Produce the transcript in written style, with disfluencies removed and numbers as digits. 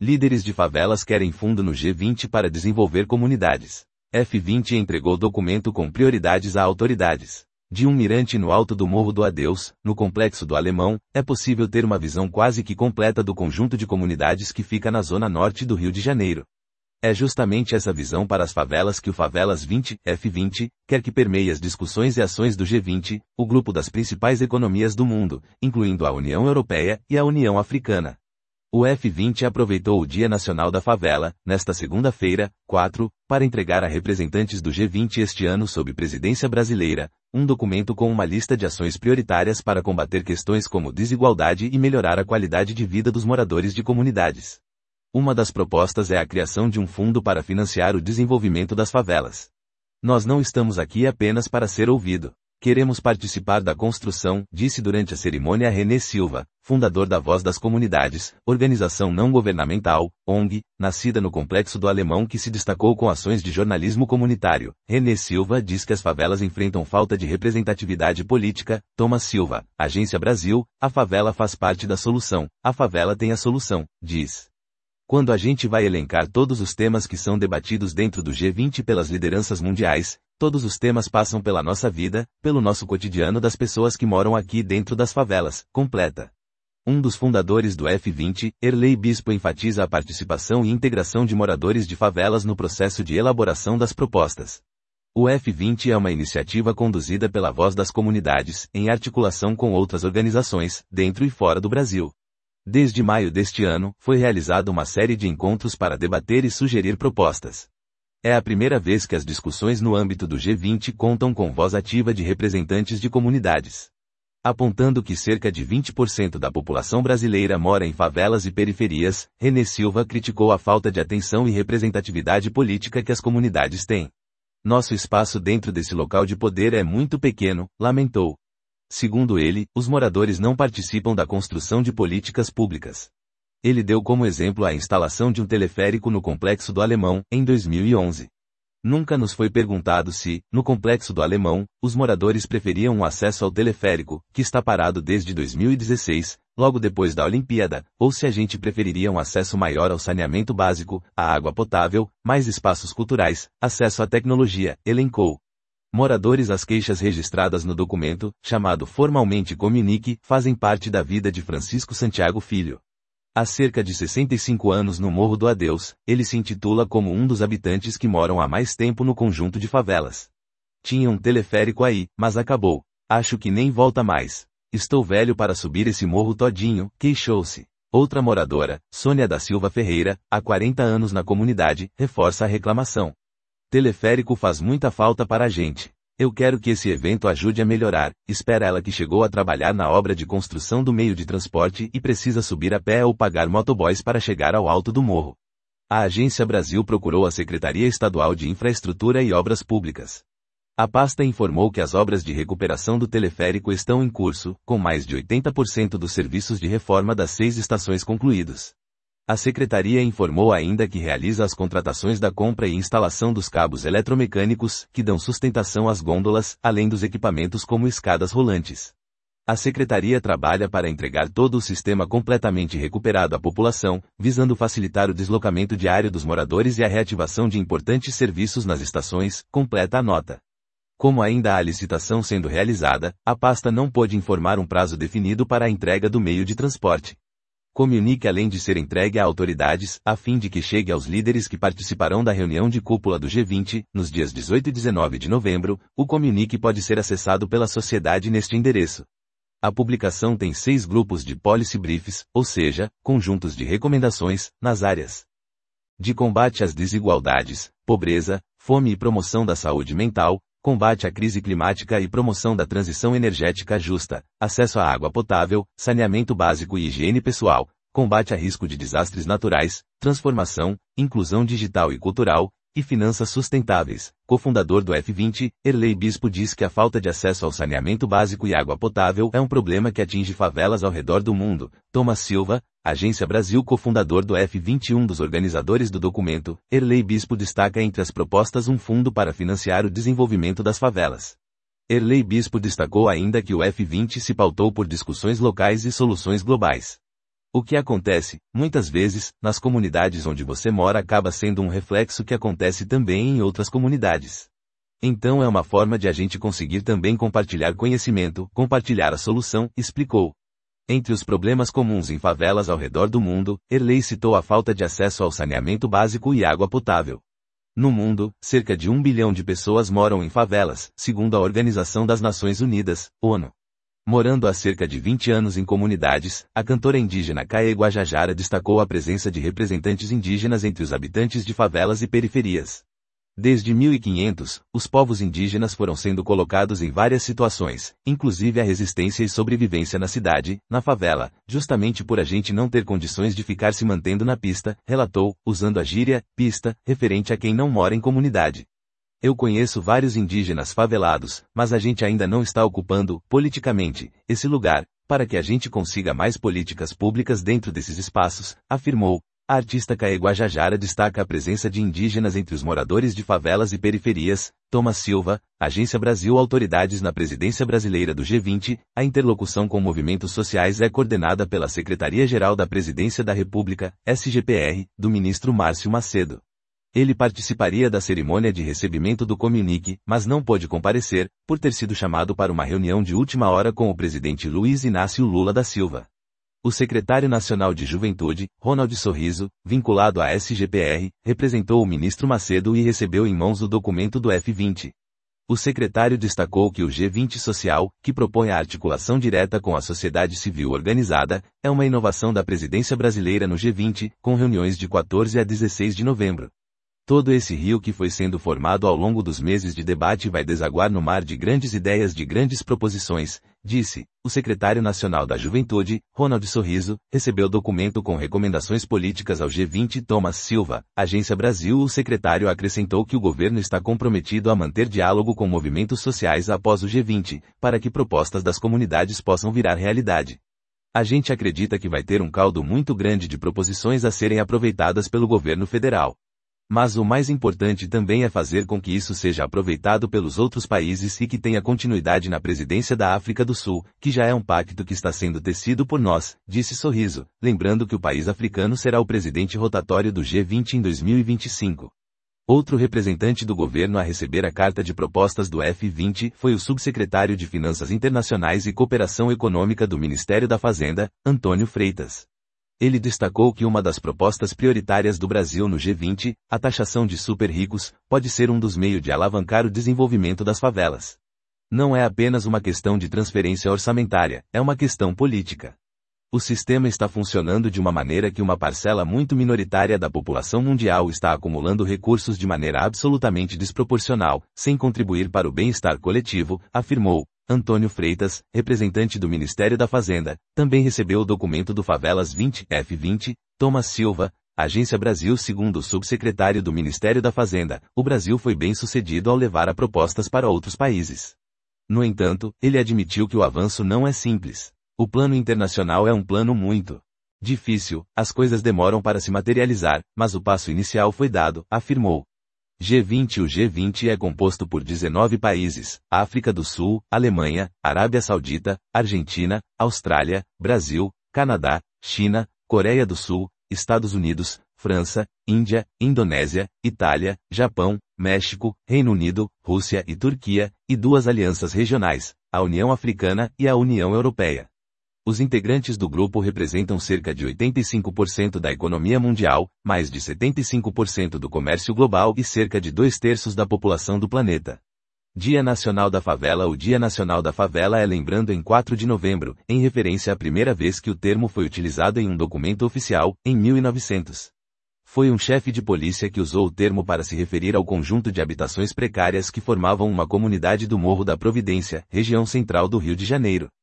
Líderes de favelas querem fundo no G20 para desenvolver comunidades. F20 entregou documento com prioridades a autoridades. De um mirante no alto do Morro do Adeus, no Complexo do Alemão, é possível ter uma visão quase que completa do conjunto de comunidades que fica na zona norte do Rio de Janeiro. É justamente essa visão para as favelas que o Favelas 20, F20, quer que permeie as discussões e ações do G20, o grupo das principais economias do mundo, incluindo a União Europeia e a União Africana. O F20 aproveitou o Dia Nacional da Favela, nesta segunda-feira, 4, para entregar a representantes do G20 este ano sob presidência brasileira, um documento com uma lista de ações prioritárias para combater questões como desigualdade e melhorar a qualidade de vida dos moradores de comunidades. Uma das propostas é a criação de um fundo para financiar o desenvolvimento das favelas. Nós não estamos aqui apenas para ser ouvido. Queremos participar da construção, disse durante a cerimônia René Silva, fundador da Voz das Comunidades, organização não governamental, ONG, nascida no Complexo do Alemão que se destacou com ações de jornalismo comunitário. René Silva diz que as favelas enfrentam falta de representatividade política. Thomas Silva, Agência Brasil, a favela faz parte da solução, a favela tem a solução, diz. Quando a gente vai elencar todos os temas que são debatidos dentro do G20 pelas lideranças mundiais, todos os temas passam pela nossa vida, pelo nosso cotidiano das pessoas que moram aqui dentro das favelas, completa. Um dos fundadores do F20, Erlei Bispo, enfatiza a participação e integração de moradores de favelas no processo de elaboração das propostas. O F20 é uma iniciativa conduzida pela Voz das Comunidades, em articulação com outras organizações, dentro e fora do Brasil. Desde maio deste ano, foi realizada uma série de encontros para debater e sugerir propostas. É a primeira vez que as discussões no âmbito do G20 contam com voz ativa de representantes de comunidades. Apontando que cerca de 20% da população brasileira mora em favelas e periferias, René Silva criticou a falta de atenção e representatividade política que as comunidades têm. Nosso espaço dentro desse local de poder é muito pequeno, lamentou. Segundo ele, os moradores não participam da construção de políticas públicas. Ele deu como exemplo a instalação de um teleférico no Complexo do Alemão, em 2011. Nunca nos foi perguntado se, no Complexo do Alemão, os moradores preferiam o acesso ao teleférico, que está parado desde 2016, logo depois da Olimpíada, ou se a gente preferiria um acesso maior ao saneamento básico, à água potável, mais espaços culturais, acesso à tecnologia, elencou. Moradores. As queixas registradas no documento, chamado formalmente Comunique, fazem parte da vida de Francisco Santiago Filho. Há cerca de 65 anos no Morro do Adeus, ele se intitula como um dos habitantes que moram há mais tempo no conjunto de favelas. Tinha um teleférico aí, mas acabou. Acho que nem volta mais. Estou velho para subir esse morro todinho, queixou-se. Outra moradora, Sônia da Silva Ferreira, há 40 anos na comunidade, reforça a reclamação. Teleférico faz muita falta para a gente. Eu quero que esse evento ajude a melhorar, espera ela que chegou a trabalhar na obra de construção do meio de transporte e precisa subir a pé ou pagar motoboys para chegar ao alto do morro. A Agência Brasil procurou a Secretaria Estadual de Infraestrutura e Obras Públicas. A pasta informou que as obras de recuperação do teleférico estão em curso, com mais de 80% dos serviços de reforma das 6 estações concluídos. A Secretaria informou ainda que realiza as contratações da compra e instalação dos cabos eletromecânicos, que dão sustentação às gôndolas, além dos equipamentos como escadas rolantes. A Secretaria trabalha para entregar todo o sistema completamente recuperado à população, visando facilitar o deslocamento diário dos moradores e a reativação de importantes serviços nas estações, completa a nota. Como ainda há licitação sendo realizada, a pasta não pôde informar um prazo definido para a entrega do meio de transporte. Comunique além de ser entregue a autoridades, a fim de que chegue aos líderes que participarão da reunião de cúpula do G20, nos dias 18 e 19 de novembro, o comunique pode ser acessado pela sociedade neste endereço. A publicação tem 6 grupos de policy briefs, ou seja, conjuntos de recomendações, nas áreas de combate às desigualdades, pobreza, fome e promoção da saúde mental, combate à crise climática e promoção da transição energética justa, acesso à água potável, saneamento básico e higiene pessoal, combate a risco de desastres naturais, transformação, inclusão digital e cultural, e finanças sustentáveis. Cofundador do F20, Erlei Bispo diz que a falta de acesso ao saneamento básico e água potável é um problema que atinge favelas ao redor do mundo. Thomas Silva, Agência Brasil, cofundador do F20, um dos organizadores do documento, Erlei Bispo destaca entre as propostas um fundo para financiar o desenvolvimento das favelas. Erlei Bispo destacou ainda que o F20 se pautou por discussões locais e soluções globais. O que acontece, muitas vezes, nas comunidades onde você mora acaba sendo um reflexo que acontece também em outras comunidades. Então é uma forma de a gente conseguir também compartilhar conhecimento, compartilhar a solução, explicou. Entre os problemas comuns em favelas ao redor do mundo, Erlei citou a falta de acesso ao saneamento básico e água potável. No mundo, cerca de 1 bilhão de pessoas moram em favelas, segundo a Organização das Nações Unidas, ONU. Morando há cerca de 20 anos em comunidades, a cantora indígena Kaê Guajajara destacou a presença de representantes indígenas entre os habitantes de favelas e periferias. Desde 1500, os povos indígenas foram sendo colocados em várias situações, inclusive a resistência e sobrevivência na cidade, na favela, justamente por a gente não ter condições de ficar se mantendo na pista, relatou, usando a gíria, pista, referente a quem não mora em comunidade. Eu conheço vários indígenas favelados, mas a gente ainda não está ocupando, politicamente, esse lugar, para que a gente consiga mais políticas públicas dentro desses espaços, afirmou. A artista Kaê Guajajara destaca a presença de indígenas entre os moradores de favelas e periferias. Thomas Silva, Agência Brasil. Autoridades na presidência brasileira do G20, a interlocução com movimentos sociais é coordenada pela Secretaria-Geral da Presidência da República, SGPR, do ministro Márcio Macedo. Ele participaria da cerimônia de recebimento do Comunique, mas não pôde comparecer, por ter sido chamado para uma reunião de última hora com o presidente Luiz Inácio Lula da Silva. O secretário nacional de Juventude, Ronald Sorriso, vinculado à SGPR, representou o ministro Macedo e recebeu em mãos o documento do F20. O secretário destacou que o G20 Social, que propõe a articulação direta com a sociedade civil organizada, é uma inovação da presidência brasileira no G20, com reuniões de 14 a 16 de novembro. Todo esse rio que foi sendo formado ao longo dos meses de debate vai desaguar no mar de grandes ideias, de grandes proposições, disse. O secretário nacional da Juventude, Ronald Sorriso, recebeu documento com recomendações políticas ao G20. Thomas Silva, Agência Brasil. O secretário acrescentou que o governo está comprometido a manter diálogo com movimentos sociais após o G20, para que propostas das comunidades possam virar realidade. A gente acredita que vai ter um caldo muito grande de proposições a serem aproveitadas pelo governo federal. Mas o mais importante também é fazer com que isso seja aproveitado pelos outros países e que tenha continuidade na presidência da África do Sul, que já é um pacto que está sendo tecido por nós, disse Sorriso, lembrando que o país africano será o presidente rotatório do G20 em 2025. Outro representante do governo a receber a carta de propostas do F20 foi o subsecretário de Finanças Internacionais e Cooperação Econômica do Ministério da Fazenda, Antônio Freitas. Ele destacou que uma das propostas prioritárias do Brasil no G20, a taxação de super-ricos, pode ser um dos meios de alavancar o desenvolvimento das favelas. Não é apenas uma questão de transferência orçamentária, é uma questão política. O sistema está funcionando de uma maneira que uma parcela muito minoritária da população mundial está acumulando recursos de maneira absolutamente desproporcional, sem contribuir para o bem-estar coletivo, afirmou. Antônio Freitas, representante do Ministério da Fazenda, também recebeu o documento do Favelas 20, F20, Thomas Silva, Agência Brasil. Segundo o subsecretário do Ministério da Fazenda, o Brasil foi bem sucedido ao levar a propostas para outros países. No entanto, ele admitiu que o avanço não é simples. O plano internacional é um plano muito difícil, as coisas demoram para se materializar, mas o passo inicial foi dado, afirmou. G20. O G20 é composto por 19 países, África do Sul, Alemanha, Arábia Saudita, Argentina, Austrália, Brasil, Canadá, China, Coreia do Sul, Estados Unidos, França, Índia, Indonésia, Itália, Japão, México, Reino Unido, Rússia e Turquia, e 2 alianças regionais, a União Africana e a União Europeia. Os integrantes do grupo representam cerca de 85% da economia mundial, mais de 75% do comércio global e cerca de 2/3 da população do planeta. Dia Nacional da Favela. O Dia Nacional da Favela é lembrando em 4 de novembro, em referência à primeira vez que o termo foi utilizado em um documento oficial, em 1900. Foi um chefe de polícia que usou o termo para se referir ao conjunto de habitações precárias que formavam uma comunidade do Morro da Providência, região central do Rio de Janeiro.